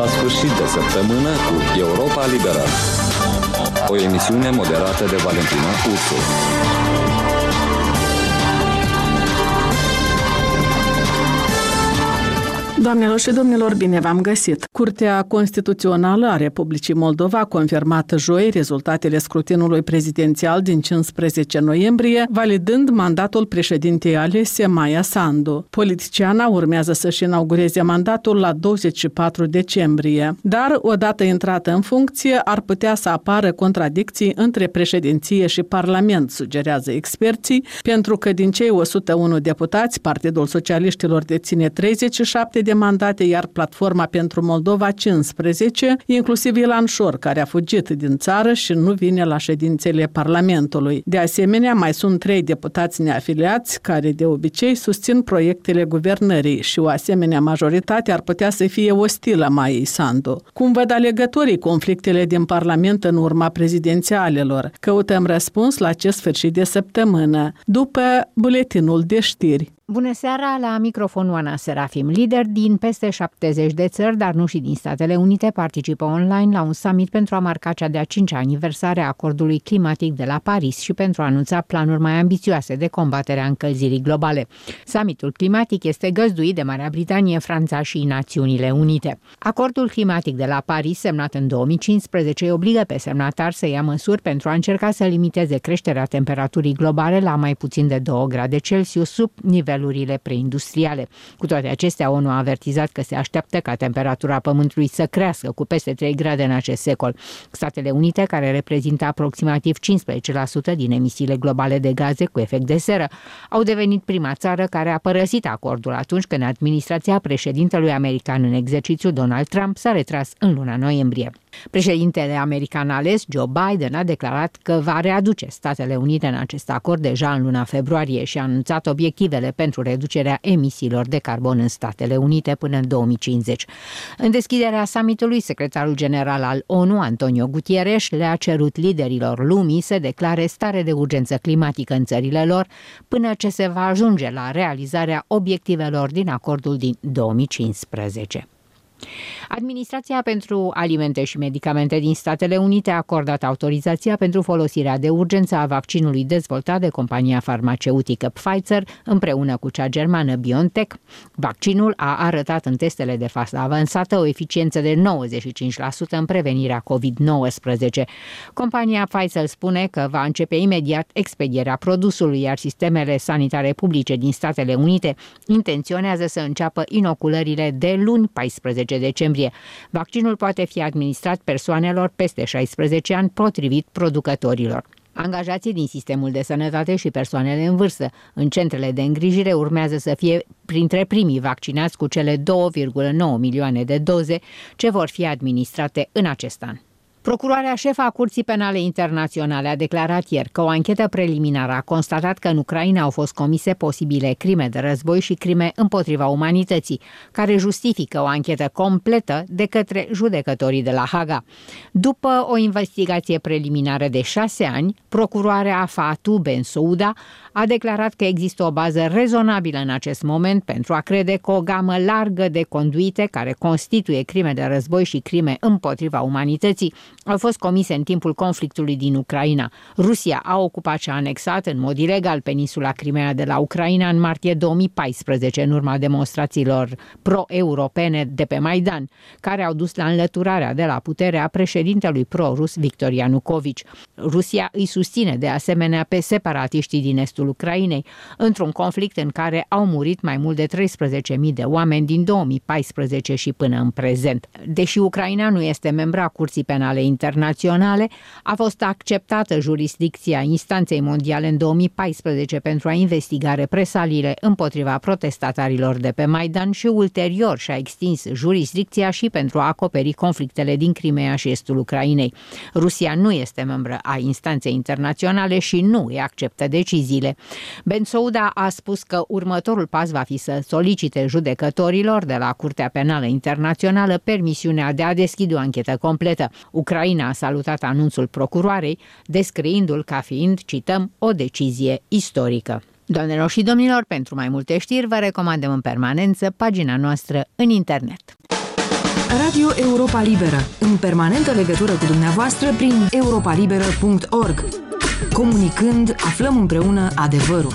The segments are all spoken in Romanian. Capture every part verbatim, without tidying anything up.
sfârșit de săptămână cu Europa Liberă, o emisiune moderată de Valentina Ursu. Doamnelor și domnilor, bine v-am găsit! Curtea Constituțională a Republicii Moldova a confirmat joi rezultatele scrutinului prezidențial din cincisprezece noiembrie, validând mandatul președintei alese Maia Sandu. Politiciana urmează să-și inaugureze mandatul la douăzeci și patru decembrie, dar odată intrată în funcție ar putea să apară contradicții între președinție și Parlament, sugerează experții, pentru că din cei o sută unu deputați, Partidul Socialiștilor deține treizeci și șapte de mandate, iar Platforma pentru Moldova cincisprezece, inclusiv Ilan Șor, care a fugit din țară și nu vine la ședințele Parlamentului. De asemenea, mai sunt trei deputați neafiliați, care de obicei susțin proiectele guvernării și o asemenea majoritate ar putea să fie ostilă Maiei Sandu. Cum văd alegătorii conflictele din Parlament în urma prezidențialelor? Căutăm răspuns la acest sfârșit de săptămână, după buletinul de știri. Bună seara, la microfon Oana Serafim. Lideri din peste șaptezeci de țări, dar nu și din Statele Unite, participă online la un summit pentru a marca cea de-a cincea aniversare a acordului climatic de la Paris și pentru a anunța planuri mai ambițioase de combatere a încălzirii globale. Summitul climatic este găzduit de Marea Britanie, Franța și Națiunile Unite. Acordul climatic de la Paris, semnat în două mii cincisprezece, îi obligă pe semnatari să ia măsuri pentru a încerca să limiteze creșterea temperaturii globale la mai puțin de două grade Celsius sub nivel preindustriale. Cu toate acestea, O N U a avertizat că se așteaptă ca temperatura Pământului să crească cu peste trei grade în acest secol. Statele Unite, care reprezintă aproximativ cincisprezece la sută din emisiile globale de gaze cu efect de seră, au devenit prima țară care a părăsit acordul atunci când administrația președintelui american în exercițiu, Donald Trump, s-a retras în luna noiembrie. Președintele american ales, Joe Biden, a declarat că va readuce Statele Unite în acest acord deja în luna februarie și a anunțat obiectivele pentru reducerea emisiilor de carbon în Statele Unite până în două mii cincizeci. În deschiderea summitului, secretarul general al O N U, Antonio Guterres, le-a cerut liderilor lumii să declare stare de urgență climatică în țările lor până ce se va ajunge la realizarea obiectivelor din acordul din două mii cincisprezece. Administrația pentru Alimente și Medicamente din Statele Unite a acordat autorizația pentru folosirea de urgență a vaccinului dezvoltat de compania farmaceutică Pfizer împreună cu cea germană BioNTech. Vaccinul a arătat în testele de fază avansată o eficiență de nouăzeci și cinci la sută în prevenirea covid nouăsprezece. Compania Pfizer spune că va începe imediat expedierea produsului, iar sistemele sanitare publice din Statele Unite intenționează să înceapă inoculările de luni paisprezece decembrie. Vaccinul poate fi administrat persoanelor peste șaisprezece ani potrivit producătorilor. Angajații din sistemul de sănătate și persoanele în vârstă în centrele de îngrijire urmează să fie printre primii vaccinați cu cele două virgulă nouă milioane de doze ce vor fi administrate în acest an. Procurarea șefă a Curții Penale Internaționale a declarat ieri că o anchetă preliminară a constatat că în Ucraina au fost comise posibile crime de război și crime împotriva umanității, care justifică o anchetă completă de către judecătorii de la Haga. După o investigație preliminară de șase ani, procuroarea Fatou Bensouda a declarat că există o bază rezonabilă în acest moment pentru a crede că o gamă largă de conduite care constituie crime de război și crime împotriva umanității au fost comise în timpul conflictului din Ucraina. Rusia a ocupat și a anexat în mod ilegal peninsula Crimea de la Ucraina în martie două mii paisprezece, în urma demonstrațiilor pro-europene de pe Maidan, care au dus la înlăturarea de la putere a președintelui pro-rus Victor Ianucovici. Rusia îi susține de asemenea pe separatiștii din estul Ucrainei, într-un conflict în care au murit mai mult de treisprezece mii de oameni din două mii paisprezece și până în prezent. Deși Ucraina nu este membra Curții Penale Internaționale, a fost acceptată jurisdicția Instanței Mondiale în două mii paisprezece pentru a investiga represaliile împotriva protestatarilor de pe Maidan și ulterior și-a extins jurisdicția și pentru a acoperi conflictele din Crimea și estul Ucrainei. Rusia nu este membră a Instanței Internaționale și nu îi acceptă deciziile. Bensouda a spus că următorul pas va fi să solicite judecătorilor de la Curtea Penală Internațională permisiunea de a deschide o anchetă completă. Ucraina a salutat anunțul procuroarei, descriindu-l ca fiind, cităm, o decizie istorică. Doamnelor și domnilor, pentru mai multe știri vă recomandăm în permanență pagina noastră în internet. Radio Europa Liberă, în permanentă legătură cu dumneavoastră prin europa liberă punct org. Comunicând, aflăm împreună adevărul.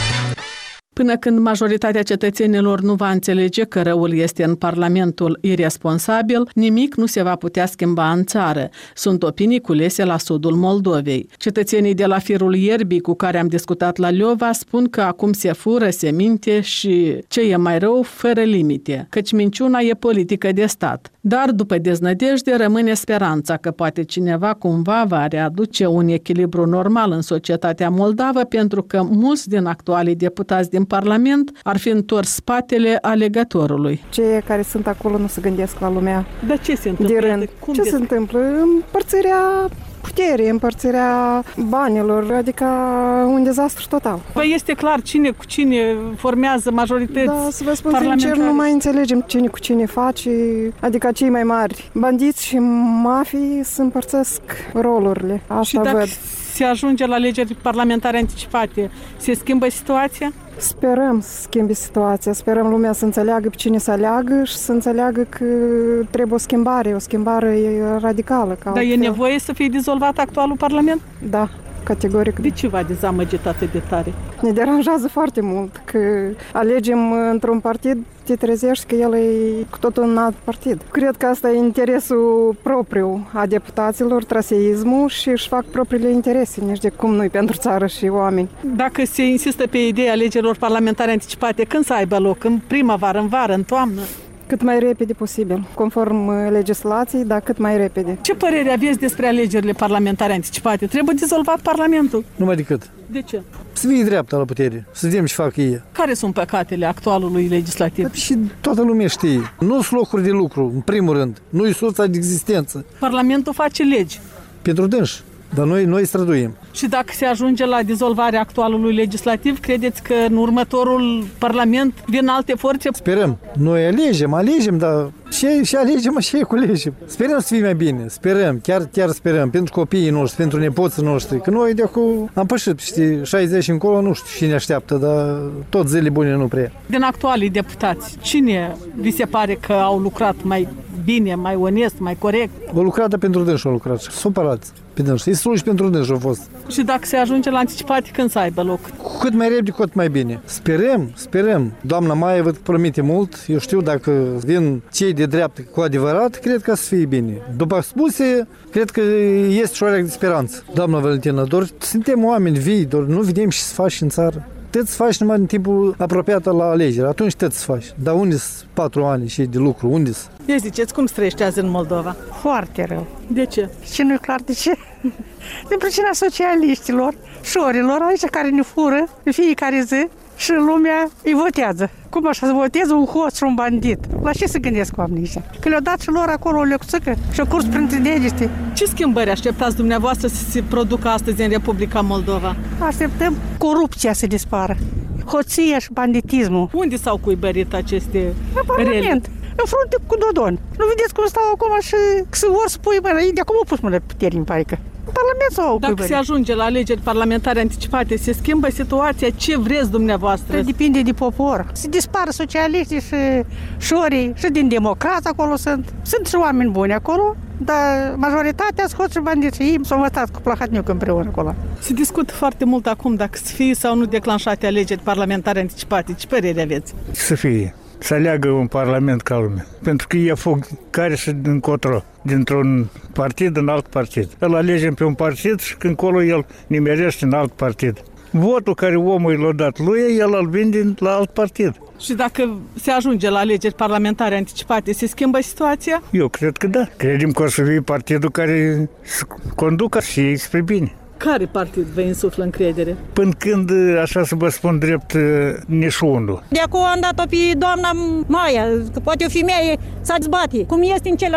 Până când majoritatea cetățenilor nu va înțelege că răul este în Parlamentul irresponsabil, nimic nu se va putea schimba în țară. Sunt opinii culese la sudul Moldovei. Cetățenii de la firul ierbii cu care am discutat la Leova spun că acum se fură, se minte și, ce e mai rău, fără limite, căci minciuna e politică de stat. Dar după deznădejde rămâne speranța că poate cineva cumva va readuce un echilibru normal în societatea moldavă, pentru că mulți din actualii deputați din Parlament ar fi întors spatele alegătorului. Cei care sunt acolo nu se gândesc la lumea. Dar ce se întâmplă? De rând. Cum ce de... se întâmplă? Împărțirea puterii, împărțirea banilor, adică un dezastru total. Păi este clar cine cu cine formează majorități. Da, să vă spun sincer, nu mai înțelegem cine cu cine face, adică cei mai mari bandiți și mafii se împărțesc rolurile. Asta și dacă văd. se ajunge la alegeri parlamentare anticipate, se schimbă situația? Sperăm să schimbe situația, sperăm lumea să înțeleagă pe cine să aleagă și să înțeleagă că trebuie o schimbare, o schimbare radicală. Dar e nevoie să fie dizolvat actualul Parlament? Da, categoric. De ce v-a dezamăgit atât de tare? Ne deranjează foarte mult că alegem într-un partid, te trezești că el e cu totul un alt partid. Cred că asta e interesul propriu a deputaților, traseismul, și își fac propriile interese, nici de cum nu-i pentru țară și oameni. Dacă se insistă pe ideea alegerilor parlamentare anticipate, când să aibă loc? În primăvară, în vară, în toamnă? Cât mai repede posibil, conform legislației, dar cât mai repede. Ce părere aveți despre alegerile parlamentare anticipate? Trebuie dizolvat Parlamentul? Numai decât. De ce? Să fie dreapta la putere, să vedem ce fac ei. Care sunt păcatele actualului legislativ? Și toată lumea știe. Nu sunt locuri de lucru, în primul rând. Nu e sursa de existență. Parlamentul face legi. Pentru dânși. Dar noi, noi străduim. Și dacă se ajunge la dizolvarea actualului legislativ, credeți că în următorul Parlament vin alte forțe? Sperăm. Noi alegem, alegem, dar și, și alegem și culegem. Sperăm să fie mai bine. Sperăm, chiar, chiar sperăm. Pentru copiii noștri, pentru nepoții noștri. Că noi de acum am pășit, știi, șaizeci încolo, nu știu cine așteaptă, dar tot zile bune nu prea. Din actualii deputați, cine vi se pare că au lucrat mai bine, mai onest, mai corect? O lucrată pentru dânși, o lucrat. Supărați pe dânși. E sluși pentru dânși au fost. Și dacă se ajunge la anticipate, când să aibă loc? Cu cât mai repede, cu cât mai bine. Sperăm, sperăm. Doamna Maia văd că promite mult. Eu știu, dacă vin cei de dreaptă cu adevărat, cred că să fie bine. După spuse, cred că este și o de speranță. Doamna Valentina, doar suntem oameni vii, doar nu vedem ce se face în țară. Tăți faci numai în timpul apropiat la alegeri. Atunci tăți faci. Dar unde sunt patru ani și de lucru? Unde sunt? Ia ziceți, cum străieștează în Moldova? Foarte rău. De ce? Și nu e clar de ce. Din pricina socialiștilor, șorilor, aici care ne fură în fiecare zi și lumea îi votează. Cum așa să voteze un hoț și un bandit? La ce se gândesc oamenii ăștia? Că le-au dat și lor acolo o lecuțică și o curs printre negiste. Ce schimbări așteptați dumneavoastră să se producă astăzi în Republica Moldova? Așteptăm corupția să dispară, hoția și banditismul. Unde s-au cuibărit aceste în Parlament, rele? în frunte cu Dodon. Nu vedeți cum stau acum și să vor să pui mâna, de acum au pus mâna puteri în paică. În Parlament sau Dacă cuibărit? Se ajunge la alegeri parlamentare anticipate, se schimbă situația? Ce vreți dumneavoastră? Depinde de popor. Se dispară socialiștii și șorii și din democrați acolo sunt. Sunt și oameni buni acolo, dar majoritatea scot și bandiți. Ei s-au învățat cu Plahatniuc împreună acolo. Se discută foarte mult acum dacă să fie sau nu declanșate alegeri parlamentare anticipate. Ce părere aveți? Să fie. Să aleagă un parlament ca lumea. Pentru că e foc care și încotro. Dintr-un partid în alt partid. Îl alegem pe un partid și când colo el nimerește în alt partid. Votul care omul l-a dat lui, el îl vinde la alt partid. Și dacă se ajunge la alegeri parlamentare anticipate, se schimbă situația? Eu cred că da. Credem că o să fie partidul care să conducă și ei spre bine. Care partid vă insuflă încredere? Până când, așa să vă spun drept, nici unul. De acum am dat-o pe doamna Maia, că poate o femeie să dezbate. Cum este în cele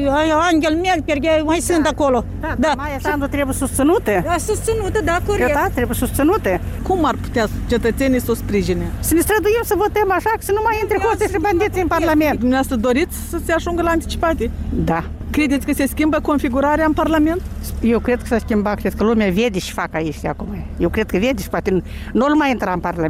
Angel Merkel, mai sunt da. acolo. Da, da. Maia Sandu trebuie susținută. Da, susținută, da, corect. Da, trebuie susținută. Cum ar putea cetățenii să o sprijine? Să ne străduim să votăm așa, să nu mai intre hoții și bandiți în Parlament. Dumneavoastră doriți să se ajungă la anticipate? Da. Credeți că se schimbă configurarea în Parlament? Eu cred că s-a schimbat, cred că lumea vede și fac aici acum. Eu cred că vede și poate nu-l mai intra în Parlament.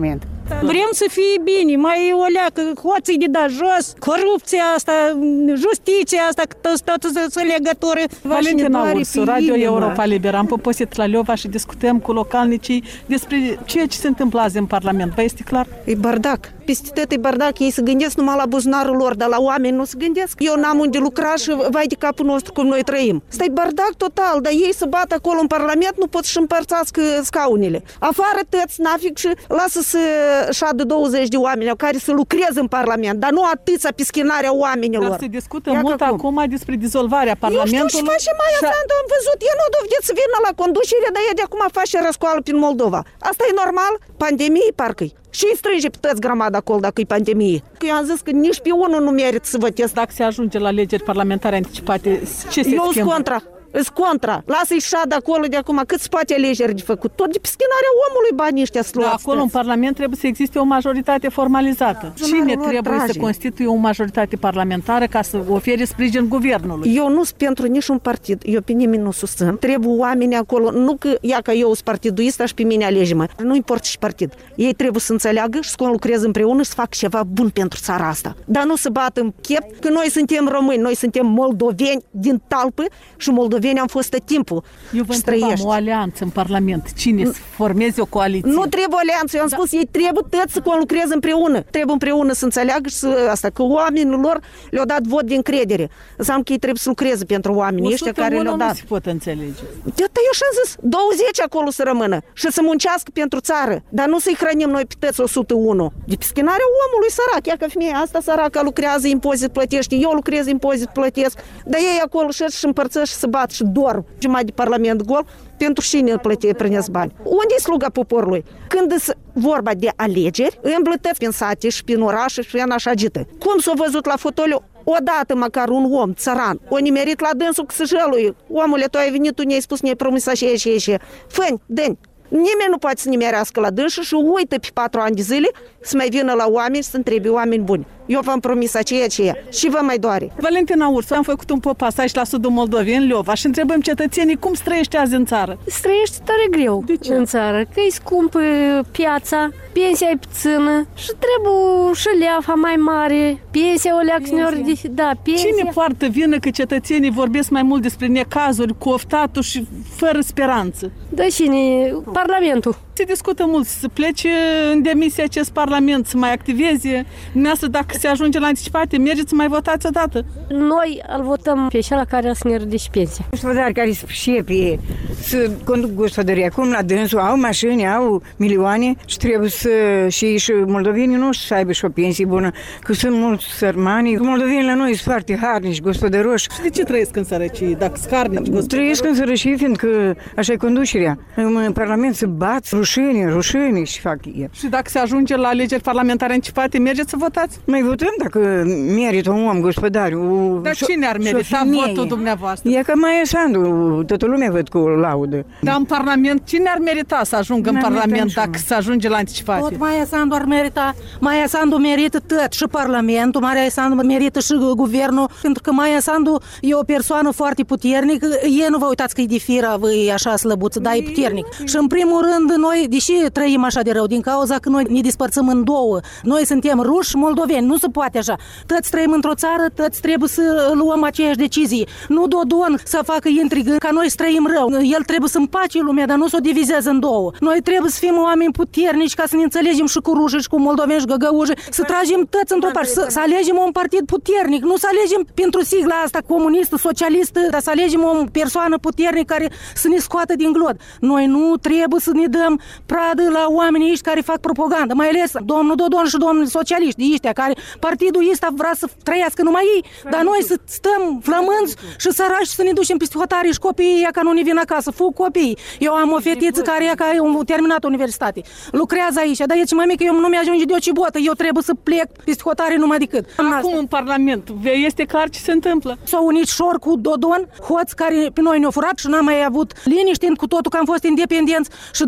Vrem să fie bine, mai o leacă, hoții de da jos, corupția asta, justiția asta, toată să legătură. Valentina Ursu, Radio Europa Liberă. Am poposit la Leova și discutăm cu localnicii despre ceea ce se întâmplă azi în Parlament. Vă este clar? E bardac. Peste tot e bardac. Ei se gândesc numai la buzunarul lor, dar la oameni nu se gândesc. Eu n-am unde lucra și vai de capul nostru cum noi trăim. Stai bardac total, dar ei se bat acolo în Parlament, nu pot să-și împărțească scaunele. Afară tăți, nafic, și lasă să șadă douăzeci de oameni care să lucreze în Parlament, dar nu atâția pischinarea oamenilor. Dar se discută Ia mult acum despre dizolvarea Parlamentului. Eu știu ce face Maia și... Sandu, am văzut, el nu dovedeți să vină la conducere, dar ea de acum face răscoală prin Moldova. Asta e normal? Pandemie, parcă-i. Și îi strânge pe toți grămadă acolo dacă e pandemie. Că eu am zis că nici pe unul nu merită să votez. Dacă se ajunge la alegeri parlamentare anticipate, ce se eu schimbă? contra. Îs contra. Lasă-i șadă acolo de acum. Cât spate alegeri de făcut? Tot de pischinarea omului banii ăștia sluați. Da, acolo în Parlament trebuie să existe o majoritate formalizată. Cine trebuie trage. să constituie o majoritate parlamentară ca să ofere sprijin guvernului? Eu nu sunt pentru niciun partid. Eu pe nimeni nu susțin. Trebuie oameni acolo. Nu că ia că eu sunt partiduista și pe mine alege-mă. Nu importă și partid. Ei trebuie să înțeleagă și să lucreze împreună și să facă ceva bun pentru țara asta. Dar nu să bată în chep că noi suntem români, noi suntem moldoveni din talpă și moldoveni am fost tot timpul. Eu vă întrebam o alianță în Parlament. Cine să formeze o coaliție? Nu trebuie o alianță. Eu am da. spus, ei trebuie toți să lucreze împreună. Trebuie împreună să înțeleagă și să, asta, că oamenii lor le-au dat vot de încredere. Înseamnă că ei trebuie să lucreze pentru oamenii ăștia care le-au dat. Nu se pot înțelege. De atât eu și-am zis, douăzeci acolo să rămână și să muncească pentru țară. Dar nu să-i hrănim noi pe toți o sută unu. De pischinarea omului sărac. Ia că femeia asta săracă lucrează, impozit plătește, eu lucrez, impozit plătesc. Dar ei acolo și împărțesc și se bat și dorm. Și mai de Parlament gol, pentru cine îl plătește prinesc bani? Unde e sluga poporului? Când e vorba de alegeri, îmblătăți prin sate și prin orașe și prin așa agită. Cum s-a văzut la fotoliu? Odată măcar un om țăran o nimerit la dânsul că se jălui. Omule, tu ai venit, tu ne-ai spus, ne-ai promis așa și așa. Fă-ni, dă-ni. Nimeni nu poate să nimerească la dânsul și uită pe patru ani de zile să mai vină la oameni să întrebe oameni buni. Eu v-am promis aceea, aceea și vă mai doare. Valentina Ursu, am făcut un popasaj la sudul Moldovei, în Leova, și întrebăm cetățenii cum străiește azi în țară. Străiește tare greu în țară, că e scumpă piața, pensia e puțină și trebuie și leafa mai mare, pensia o leacă de... Da, pensia. Cine poartă vină că cetățenii vorbesc mai mult despre necazuri, cu oftatul și fără speranță? Da, cine? Parlamentul. Se discută mult să plece în demisie acest Parlament, să mai activeze. Dumneavoastră, dacă se ajunge la anticipate, mergeți să mai votați odată. Noi îl votăm pe cel care să ne ridice pensia. Gospodari care se pricepe să conduc gospodăria, cum la dânsul, au mașini, au milioane și trebuie să și, și moldovenii nu să aibă și o pensie bună, că sunt mulți sărmani. Moldovenii la noi sunt foarte harnici, gospodăroși. Și de ce trăiesc în sărăcie, dacă sunt harnici? Trăiesc în sărăcie, fiindcă așa e conducerea. În Parlament se bat, rușine, rușine și fac ei. Și dacă se ajunge la alegeri parlamentare anticipate, mergeți să votați? Mai votăm dacă merită un om, gospodariu. Dar cine ar merita votul dumneavoastră? E ca Maia Sandu, toată lumea văd cu laudă. Dar în Parlament, cine ar merita să ajungă în Parlament dacă se ajunge la anticipate? Tot Maia Sandu ar merita. Maia Sandu merită tot, și Parlamentul, Maia Sandu merită și guvernul, pentru că Maia Sandu e o persoană foarte puternică. E, nu vă uitați că e de firă, e așa slăbuță, dar e puternic. Și în primul rând, noi, deși trăim așa de rău, din cauza că noi ne dispărțăm în două. Noi suntem ruși, moldoveni, nu se poate așa. Toți trăim într-o țară, toți trebuie să luăm aceeași decizii. Nu Dodon să facă intrigă ca noi să trăim rău. El trebuie să împace lumea, dar nu să o divizeze în două. Noi trebuie să fim oameni puternici ca să ne înțelegem și cu ruși și cu moldoveni și găgăuși, să tragem toți într-o parte, să, să alegem un partid puternic, nu să alegem pentru sigla asta comunistă, socialistă, dar să alegem o persoană puternică care să ne scoată din glod. Noi nu trebuie să ne dăm pradă la oamenii ăștia care fac propagandă, mai ales domnul Dodon și domnul socialiști, ăștia care partidul ăsta vrea să trăiască numai ei, dar noi să stăm flămânzi și sărași să ne ducem peste hotare și copiii ea ca nu ne vin acasă, fug copiii. Eu am o fetiță care ea ca a terminat universitate, lucrează aici, dar e ce mai mică, eu nu mi-ajunge de o cibotă, eu trebuie să plec peste hotare numai decât. Acum în Parlament, este clar ce se întâmplă. S-au unit șor cu Dodon, hoți care pe noi ne-au furat și n-am mai avut liniște cu totul că am fost independenți și dacă ar da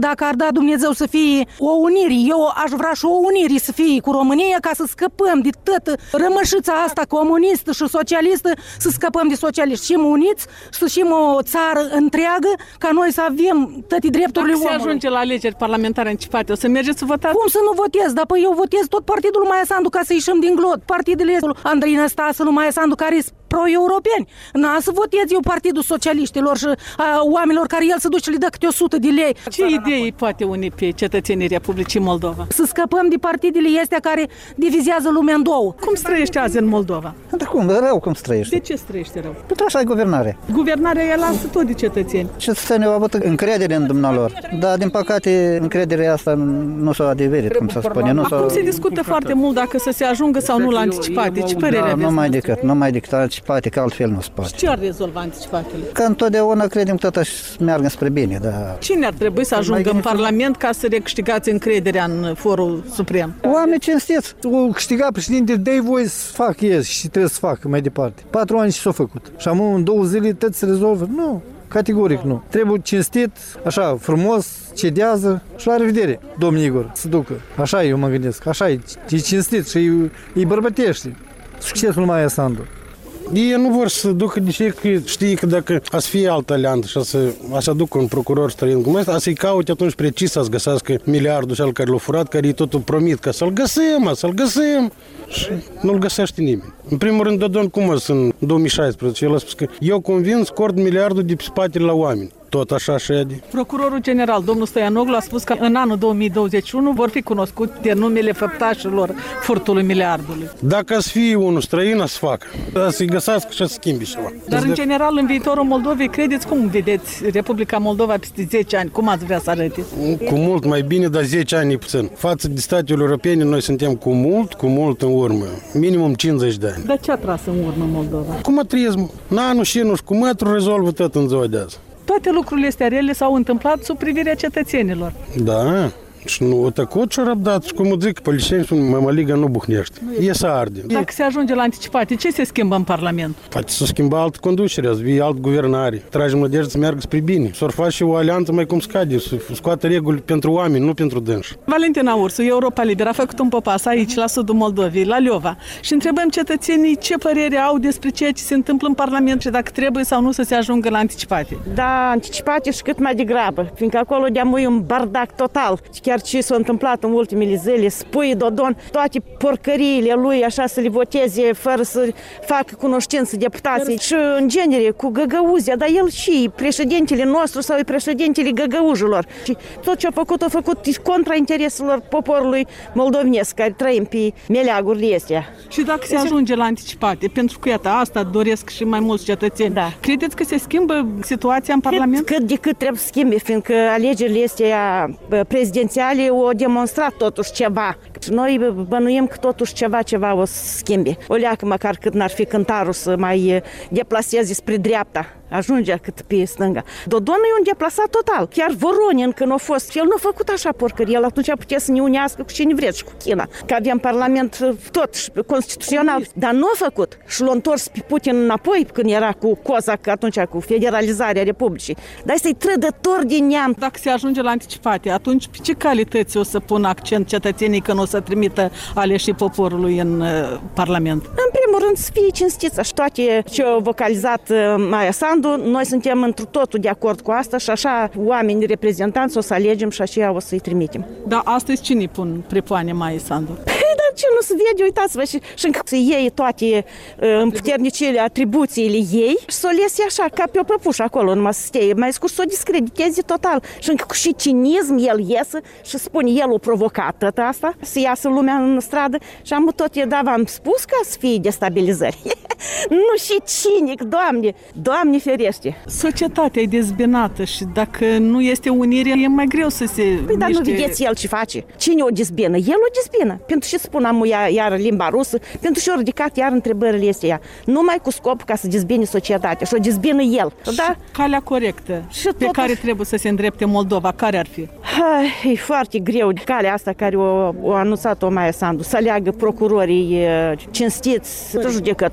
dat Dumnezeu să fie o unire. Eu aș vrea și o unire să fie cu România ca să scăpăm de tot rămășița asta comunistă și socialistă, să scăpăm de socialiști. Și uniți, să fim o țară întreagă, ca noi să avem toate drepturile omului. Dacă se ajunge la alegeri parlamentare anticipate, o să mergeți să votați? Cum să nu votez? Dar păi eu votez tot partidul lui Maia Sandu ca să ieșim din glot. Partidele Andrei Năstase, lui Maia Sandu, care sunt pro-europeni. N-a să votez eu Partidul Socialiștilor și a oamenilor care el se duce și le dă câte o sută de lei. Ce idei poate uni pe cetățenii Republicii Moldova? Să scăpăm de partidele astea care divizează lumea în două. Cum străiește azi în Moldova? Dar cum? Rău cum străiește. De ce străiește rău? Pentru așa e guvernare. Guvernarea e lasă tot de cetățeni. Cetățenii au avut încredere în dumnealor. Dar, din păcate, încrederea asta nu s-a adeverit, cum să spune. Nu Acum se discută foarte mult dacă să se ajungă sau nu la anticipate. Ce părere da, aveți? Nu mai decât, nu mai decât anticipate, că altfel nu se poate. Ce ar rezolva anticipatele? Că întotdeauna credem că totuși meargă spre bine, dar... Cine ar trebui să ajungă în Parlament ca să recâștigați încrederea în forul suprem? Oameni cinstiți. O câștiga președinte, dă-i voie să facă el și trebuie să facă mai departe. Patru ani și s-a făcut. Și am în două zile tot se rezolvă? Nu. Categoric nu. Trebuie cinstit, așa, frumos, cedează și la revedere, domnul Igor, să ducă. Așa eu mă gândesc, așa e, e cinstit și îi bărbătește. Succesul Maia Sandu. Ei nu vor să ducă de ce că știi că dacă a să fie altă aliantă și a să, a să aducă un procuror străin cum ăsta, a să-i caute atunci precis să-ți găsească miliardul cel care l-a furat, care îi totul promit că să-l găsim, să-l găsim și nu-l găsește nimeni. În primul rând, Dodon cum a în două mii șaisprezece, el a spus că eu convins scord miliardul de pe spatele la oameni. Tot așa șede. Procurorul general, domnul Stoianoglu, a spus că în anul două mii douăzeci și unu vor fi cunoscute numele făptașilor furtului miliardului. Dacă să fie unul străin, să facă. Să-i găsească și să schimbi ceva. Dar în general, în viitorul Moldovei, credeți cum vedeți Republica Moldova peste zece ani? Cum ați vrea să arăte? Cu mult mai bine, dar zece ani e puțin. Față de statele europene, noi suntem cu mult, cu mult în urmă. Minimum cincizeci de ani. Dar ce a tras în urmă Moldova? Cu mătrismul. N-anul și nu cu mătru rezolvă tot în ziua de azi. Toate lucrurile astea rele s-au întâmplat sub privirea cetățenilor. Da, și nu o tăcut și-o răbdat. Și cum zic, polițienii spun, mămăliga nu buhnește. E să arde. Dacă se ajunge la anticipate, ce se schimbă în Parlament? Poate să schimba altă conducere, să vie alt guvernare. Tragem nădejde să meargă spre bine. Să-or face o alianță mai cum scade, să scoată reguli pentru oameni, nu pentru dânși. Valentina Ursu, Europa Liberă, a făcut un popas aici, la sudul Moldovei, la Liova. Și întrebăm cetățenii ce părere au despre ceea ce se întâmplă în Parlament și dacă trebuie sau nu să se ajungă la anticipate. Da, anticipate și cât mai degrabă, fiindcă acolo de-am un bardac total. Chiar ce s-a întâmplat în ultimele zile, spui Dodon toate porcăriile lui așa să le voteze fără să facă cunoștință deputații și în genere cu găgăuzia, dar el și președintele nostru sau președintele găgăujilor. Și tot ce a făcut, a făcut contra intereselor poporului moldovenesc care trăim pe meleagurile astea. Și dacă se ajunge la anticipate, pentru că iată, asta doresc și mai mulți cetățeni, da. Credeți că se schimbă situația în Parlament? Cât, cât de cât trebuie să schimbe, fiindcă alegerile astea prezidențiale au demonstrat totuși ceva. Noi bănuim că totuși ceva, ceva o să schimbe. O leacă măcar cât n-ar fi cântarul să mai deplaseze spre dreapta. Ajungea cât pe stânga. Dodon e un deplasat total. Chiar Voronin când a fost, el nu a făcut așa porcări. El atunci putea să ne unească cu cine vreți și cu China. Că aveam parlament tot constituțional. Dar nu a făcut. Și l-a întors pe Putin înapoi când era cu Cozac, atunci cu federalizarea Republicii. Dar este trădător din neam. Dacă se ajunge la anticipate, atunci pe ce calități o să pună accent cetățenii când o să trimită aleșii poporului în uh, Parlament? În primul rând să fie cinstiți. Și toate ce au vocalizat uh, Maia Sandu, noi suntem într totul de acord cu asta și așa oameni reprezentanți o să alegem și așa o să-i trimitem. Dar astăzi cine pun prepoane Maia Sandu? Păi, dar ce nu se vede, uitați-vă, și, și încă să iei toate uh, împuternicile, atribuțiile ei și să o lese așa, ca pe o păpușă acolo, numai să stea, mai scurt să o discrediteze total. Și încă cu și cinism el iese și spune, el a provocat tot asta, să iasă lumea în stradă și am tot i v-am spus ca să fie destabilizări. Nu și cinic, Doamne, Doamne ferește. Societatea e dezbinată și dacă nu este unire, e mai greu să se Păi, dar nu vedeți el ce face? Cine o dezbină? El o dezbină. Pentru ce spun am iar, iar limba rusă, pentru ce a ridicat iar întrebările astea. Numai cu scop ca să dezbine societatea și o dezbină el. Da? Calea corectă și pe tot... care trebuie să se îndrepte Moldova, care ar fi? Ha, e foarte greu calea asta care o, o anunțat-o Maia Sandu, să aleagă procurorii cinstiți, judecătorii,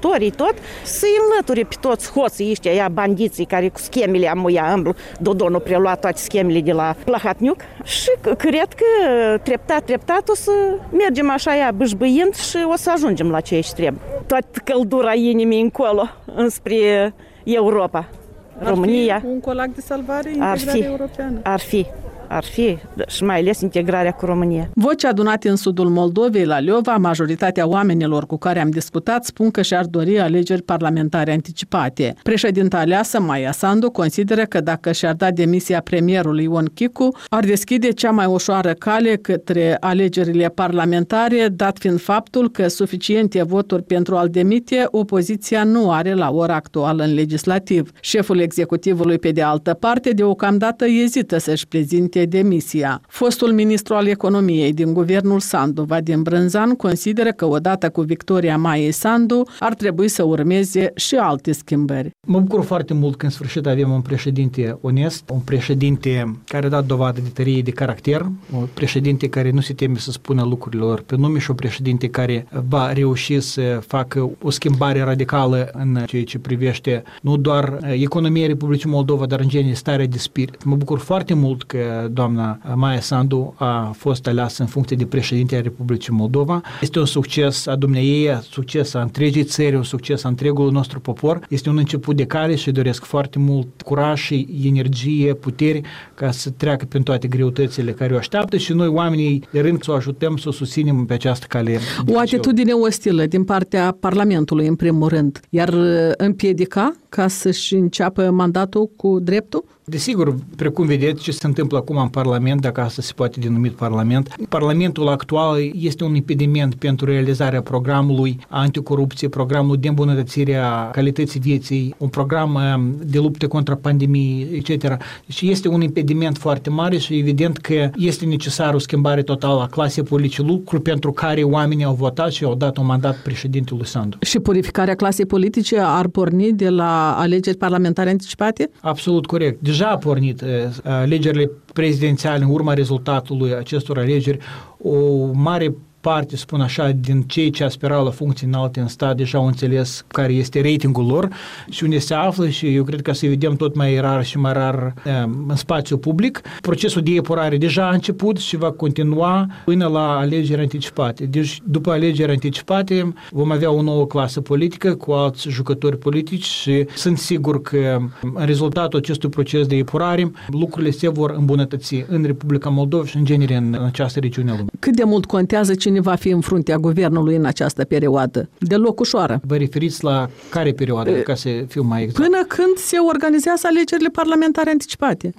tot, să-i înlăture pe toți hoții ăștia, ea bandiții care cu schemele amuia îmblu, Dodon a preluat toate schemele de la Plahatniuc și cred că treptat, treptat o să mergem așa ea bâșbâind și o să ajungem la ce ești trebuie. Toată căldura inimii încolo, înspre Europa. Ar România. fi un colac de salvare Ar integrare fi, europeană. ar fi. Ar fi, și mai ales integrarea cu România. Voci adunate în sudul Moldovei, la Leova, majoritatea oamenilor cu care am discutat spun că și-ar dori alegeri parlamentare anticipate. Președinta aleasă, Maia Sandu, consideră că dacă și-ar da demisia premierului Ion Chicu, ar deschide cea mai ușoară cale către alegerile parlamentare, dat fiind faptul că suficiente voturi pentru a-l demite, opoziția nu are la ora actuală în legislativ. Șeful executivului, pe de altă parte, deocamdată ezită să-și prezinte demisia. Fostul ministru al economiei din guvernul Sandu, Vadim Brânzan, consideră că odată cu victoria Maiei Sandu ar trebui să urmeze și alte schimbări. Mă bucur foarte mult că în sfârșit avem un președinte onest, un președinte care a dat dovadă de tărie de caracter, un președinte care nu se teme să spună lucrurilor pe nume și un președinte care va reuși să facă o schimbare radicală în ceea ce privește nu doar economia Republicii Moldova, dar în genere starea de spirit. Mă bucur foarte mult că doamna Maia Sandu a fost aleasă în funcție de președinte a Republicii Moldova. Este un succes a dumneiei, un succes a întregii țări, un succes a întregului nostru popor. Este un început de cale și doresc foarte mult curaj și energie, putere ca să treacă prin toate greutățile care o așteaptă și noi, oamenii de rând, să o ajutăm, să o susținem pe această cale. O atitudine ostilă din partea Parlamentului, în primul rând, iar împiedica ca să-și înceapă mandatul cu dreptul? Desigur, precum vedeți ce se întâmplă acum în Parlament, dacă asta se poate denumi Parlament, Parlamentul actual este un impediment pentru realizarea programului anticorupție, programul de îmbunătățire a calității vieții, un program de luptă contra pandemiei, et cetera. Deci este un impediment foarte mare și evident că este necesară o schimbare totală a clasei politice, lucru pentru care oamenii au votat și au dat un mandat președintelui Sandu. Și purificarea clasei politice ar porni de la alegeri parlamentare anticipate? Absolut corect. Deja a pornit alegerile prezidențiale în urma rezultatului acestor alegeri. O mare parte, spun așa, din cei ce aspirau la funcții înalte în stat deja au înțeles care este ratingul lor și unde se află și eu cred că să vedem tot mai rar și mai rar în spațiu public. Procesul de epurare deja a început și va continua până la alegeri anticipate. Deci, după alegeri anticipate, vom avea o nouă clasă politică cu alți jucători politici și sunt sigur că în rezultatul acestui proces de epurare, lucrurile se vor îmbunătăți în Republica Moldova și în genere în această regiune a lumii. Cât de mult contează cine va fi în fruntea guvernului în această perioadă? Deloc ușoară. Vă referiți la care perioadă, e, ca să fiu mai exact? Până când se organizează alegerile parlamentare anticipate.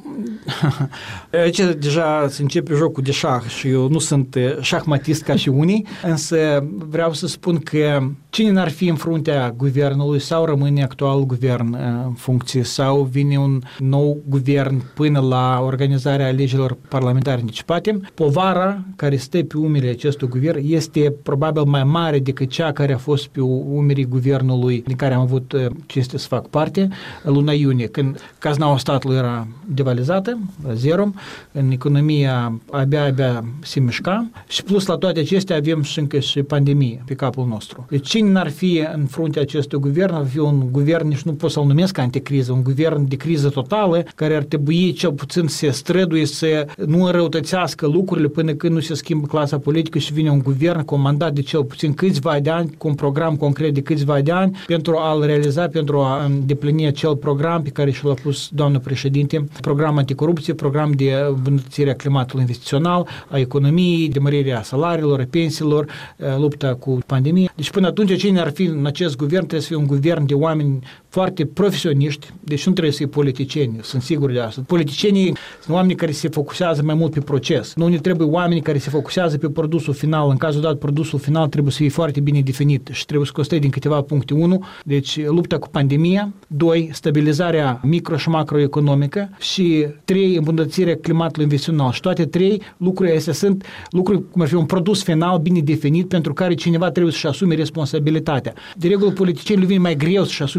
Aici deja se începe jocul de șah și eu nu sunt șahmatist ca și unii, însă vreau să spun că cine n-ar fi în fruntea guvernului sau rămâne actual guvern în funcție sau vine un nou guvern până la organizarea alegerilor parlamentare anticipate, povara care stă pe umerii acestui guvern este probabil mai mare decât cea care a fost pe umerii guvernului din care am avut cinste să fac parte în luna iunie, când caznaua statului era devalizată, la zero, în economia abia-abia se mișca și plus la toate acestea avem și încă și pandemie pe capul nostru. Deci cine n-ar fi în fruntea acestui guvern, ar fi un guvern, nici nu pot să-l numesc anticriză, un guvern de criză totală, care ar trebui cel puțin să se străduie să nu înrăutățească lucrurile până când nu se schimbă clasa politică și vine un guvern cu un mandat de cel puțin câțiva de ani, cu un program concret de câțiva de ani, pentru a-l realiza, pentru a îndeplini acel program pe care și l-a pus doamna președinte, program anticorupție, program de îmbunătățire a climatului investițional, a economiei, de mărirea salariilor, a pensiilor, lupta cu pandemie. Deci până atunci cine ar fi în acest guvern trebuie să fie un guvern de oameni foarte profesioniști, deci nu trebuie să fie politicieni, sunt sigur de asta. Politicienii sunt oameni care se focusează mai mult pe proces. Nu ne trebuie oameni care se focusează pe produsul final. În cazul dat, produsul final trebuie să fie foarte bine definit și trebuie să coste din câteva puncte. unu. Deci lupta cu pandemia. doi. Stabilizarea micro- și macroeconomică. Și trei. Îmbunătățirea climatului investițional. Și toate trei lucrurile astea sunt lucruri cum ar fi un produs final bine definit pentru care cineva trebuie să-și asume responsabilitatea. De regulă, politicienii vin mai greu să-și asume responsabilitatea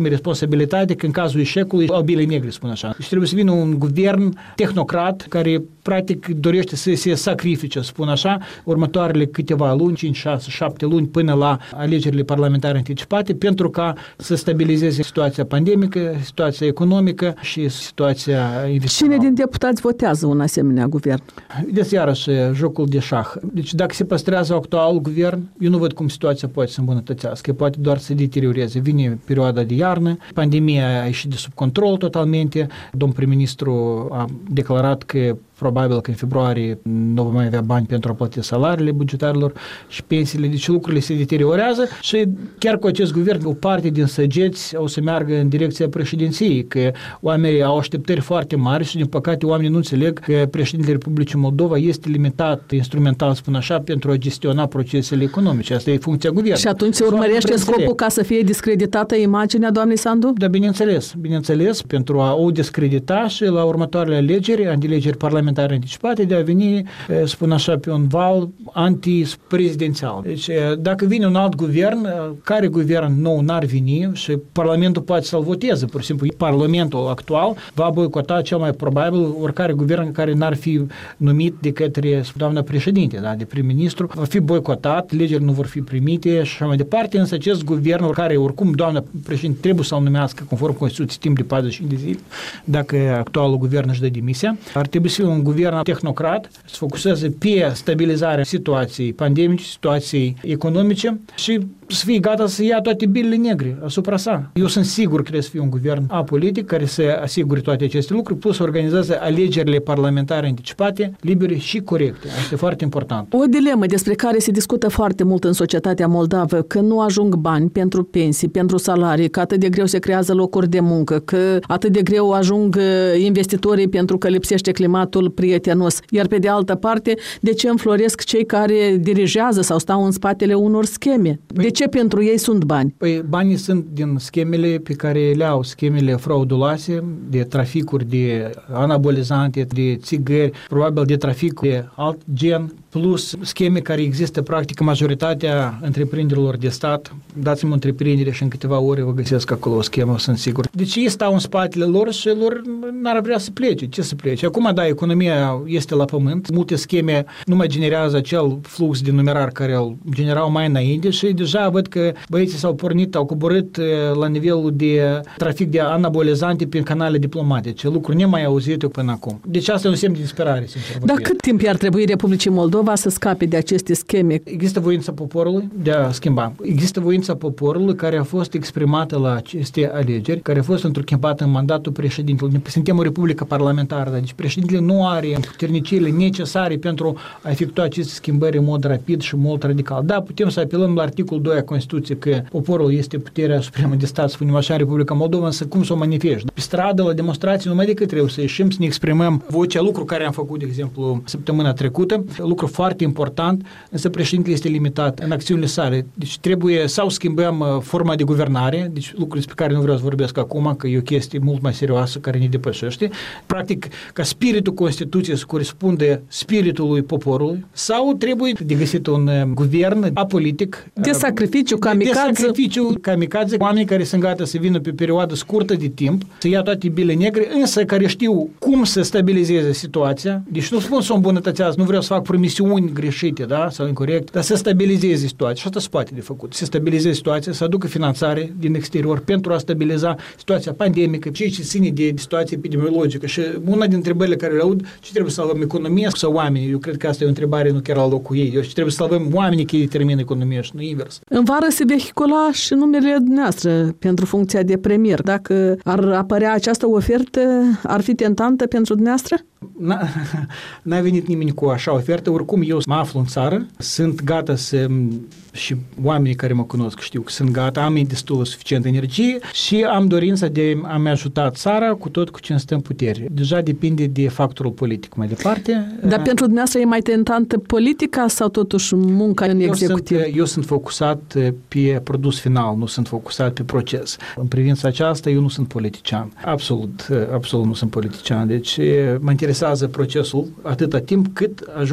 responsabilitate că în cazul eșecului au bile negre, spun așa. Deci trebuie să vină un guvern tehnocrat care practic dorește să se sacrifice, spun așa, următoarele câteva luni, cinci, șase, șapte luni până la alegerile parlamentare anticipate pentru ca să stabilizeze situația pandemică, situația economică și situația investițională. Cine din deputați votează un asemenea guvern? Deci iarăși jocul de șah. Deci dacă se păstrează actualul guvern, eu nu văd cum situația poate să îmbunătățească, poate doar să deterioreze. Vine perioada de iarnă, pandemia a ieșit de sub control totalmente, domnul prim-ministru a declarat că probabil că în februarie nu va mai avea bani pentru a plăti salariile bugetarilor și pensiile, deci lucrurile se deteriorează și chiar cu acest guvern o parte din săgeți o să meargă în direcția președinției, că oamenii au așteptări foarte mari și din păcate oamenii nu înțeleg că președintele Republicii Moldova este limitat, instrumental, spun așa, pentru a gestiona procesele economice. Asta e funcția guvernului. Și atunci se urmărește scopul ca să fie discreditată imaginea doamnei Sandu? Da, bineînțeles, bineînțeles, pentru a o discredita și la următoarele alegeri, alegeri parlamentare anticipate, de a veni, spun așa, pe un val anti-prezidențial. Deci, dacă vine un alt guvern, care guvern nou n-ar veni și Parlamentul poate să-l voteze, pur și simplu, Parlamentul actual va boicota cel mai probabil oricare guvern care n-ar fi numit de către doamna președinte, da, de prim-ministru, va fi boicotat, legile nu vor fi primite și așa mai departe, însă acest guvern, care oricum doamna președinte trebuie să-l numească conform Constituției timp de patruzeci și cinci de zile, dacă actualul guvern își dă demisia, ar trebui să fie un guvern tehnocrat, să focuseze pe stabilizarea situației pandemice, situației economice și să fie gata să ia toate bilele negre asupra sa. Eu sunt sigur că trebuie să fie un guvern apolitic care să asigure toate aceste lucruri, plus să organizeze alegerile parlamentare anticipate, libere și corecte. Asta e foarte important. O dilemă despre care se discută foarte mult în societatea moldavă, că nu ajung bani pentru pensii, pentru salarii, că atât de greu se creează locuri de muncă, că atât de greu ajung investitorii pentru că lipsește climatul prietenos. Iar pe de altă parte, de ce înfloresc cei care dirigează sau stau în spatele unor scheme? De ce pentru ei sunt bani? Păi banii sunt din schemele pe care le au, schemele frauduloase, de traficuri de anabolizante, de țigări, probabil de trafic de alt gen, plus scheme care există practic în majoritatea întreprinderilor de stat. Dați-mi o întreprindere și în câteva ore vă găsesc acolo o schemă, sunt sigur. Deci ei stau în spatele lor și lor n-ar vrea să plece. Ce să plece? Acum, da, economia este la pământ, multe scheme nu mai generează acel flux de numerar care îl generau mai înainte și deja văd că băieții s-au pornit, au coborât la nivelul de trafic de anabolizante prin canale diplomatice, lucruri nemai auzite până acum. Deci asta e un semn de disperare, sincer. Dar cât timp ar trebui Republicii Moldova să scape de aceste scheme? Există voința poporului de a schimba. Există voința poporului care a fost exprimată la aceste alegeri, care a fost întruchimpată în mandatul președintelui. Suntem o republică parlamentară, deci președintele nu are puterniciile necesare pentru a efectua aceste schimbări în mod rapid și mult radical. Da, putem să apelăm la articolul doi a Constituției că poporul este puterea supremă de stat, spunem așa, în Republica Moldova, însă cum să o manifesti? Pe stradă, la demonstrații, numai decât trebuie să ieșim să ne exprimăm vocea, lucru care am făcut, de exemplu, săptămâna trecută, lucru foarte important, însă președintele este limitat în acțiunile sale. Deci trebuie sau schimbăm forma de guvernare, deci lucruri despre care nu vreau să vorbesc acum, că e o chestie mult mai serioasă care ne depășește. Practic, ca spiritul Constituției să corespunde spiritului poporului, sau trebuie de găsit un guvern apolitic de sacrificiu, kamikaze. De sacrificiu, kamikaze, oameni care sunt gata să vină pe perioadă scurtă de timp, să ia toate bile negre, însă care știu cum să stabilizeze situația. Deci nu spun să o îmbunătățească, nu vreau să fac promisiuni greșite, da, sau incorrecte, dar să stabilizeze situația. Și asta se poate de făcut. Să stabilizeze situația, să aducă finanțare din exterior pentru a stabiliza situația pandemică, ceea ce ține de situație epidemiologică. Și una din întrebările care le aud, ce trebuie să salvăm economia sau oamenii? Eu cred că asta e o întrebare nu chiar la locul ei. Eu ce trebuie să salvăm oamenii care determină economia și nu invers. În vară se vehicula și numele dumneavoastră pentru funcția de premier. Dacă ar apărea această ofertă, ar fi tentantă pentru dumneavoastră? N-a, n-a venit nimeni cu așa ofertă, oricum eu mă aflu în țară, sunt gata să, și oamenii care mă cunosc știu că sunt gata, am destulă suficientă energie și am dorința de a-mi ajuta țara cu tot cu ce îmi stă în putere. Deja depinde de factorul politic mai departe. Dar pentru dumneavoastră e mai tentantă politica sau totuși munca în executiv? Eu sunt, eu sunt focusat pe produs final, nu sunt focusat pe proces. În privința aceasta eu nu sunt politician. Absolut, absolut nu sunt politician. Deci mă interesează procesul atâta timp cât ajung la produs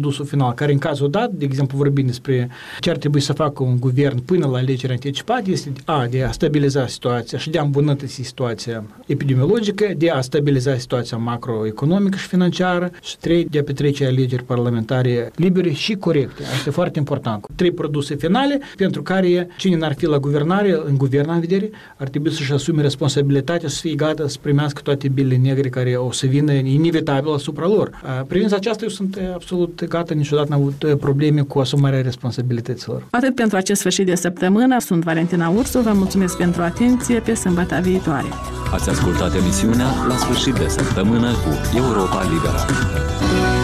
produsul final, care în cazul dat, de exemplu vorbim despre ce ar trebui să facă un guvern până la alegeri anticipate, este a, de a stabiliza situația și de a îmbunătăți situația epidemiologică, de a stabiliza situația macroeconomică și financiară și trei, de a petrece alegeri parlamentare libere și corecte. Asta e foarte important. Trei produse finale pentru care cine n-ar fi la guvernare, în guvern în vedere, ar trebui să-și asume responsabilitatea să fie gata să primească toate bilele negre care o să vină inevitabil asupra lor. Privința aceasta, eu sunt absolut gata, niciodată n-am avut probleme cu asumarea responsabilităților. Atât pentru acest sfârșit de săptămână. Sunt Valentina Ursu, vă mulțumesc pentru atenție, pe sâmbătă viitoare. Ați ascultat emisiunea La sfârșit de săptămână cu Europa Liberă.